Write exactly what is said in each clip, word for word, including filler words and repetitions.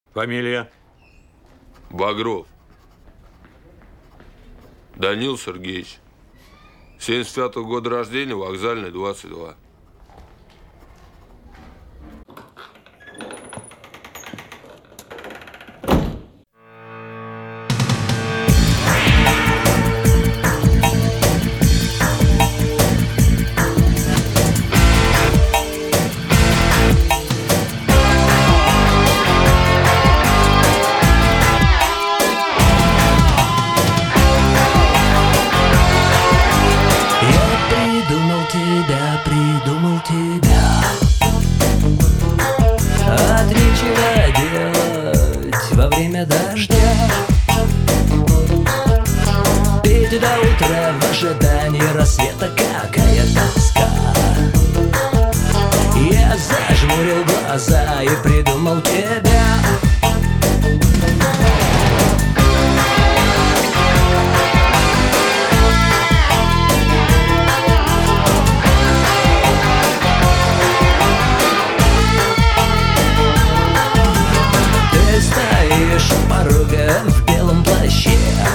Фамилия? Багров Данил Сергеевич. семьдесят пятого года рождения, Вокзальный, двадцать два. Придумал тебя от нечего делать во время дождя, петь до утра в ожидании рассвета, какая тоска. Я зажмурил глаза и придумал тебя. У порога в белом плаще,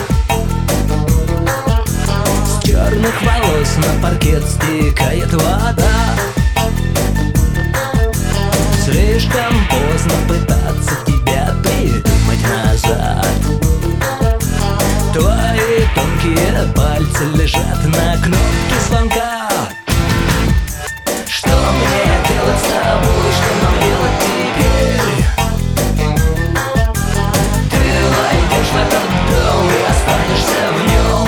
с черных волос на паркет стекает вода. Слишком поздно пытаться тебя придумать назад. Твои тонкие пальцы лежат на кнопке звонка. Что мне делать с тобой, что нам делать теперь? В этот дом и останешься в нем.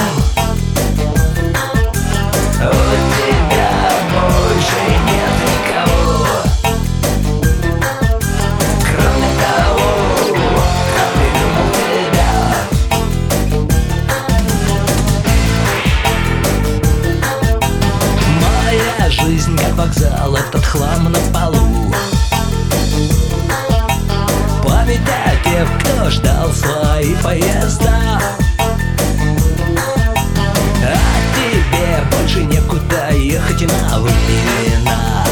У тебя больше нет никого, кроме того, кто придумал тебя. Моя жизнь как вокзал, этот хлам на полу. Память о тех, кто ждал свои поезда. А тебе больше некуда ехать на времена.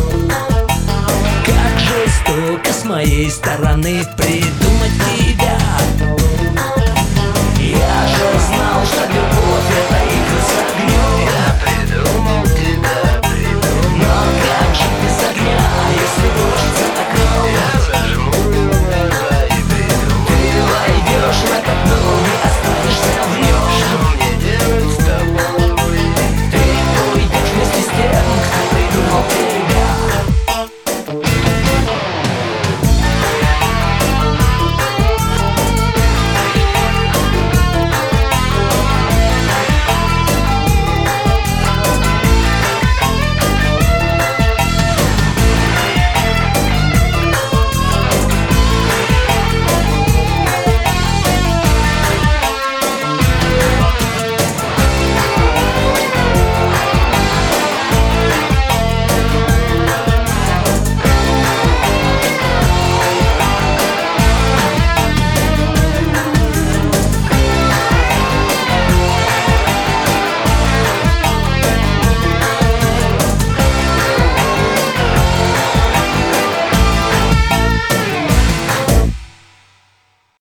Как жестоко с моей стороны придумать тебя. Я же знал, что любовь — это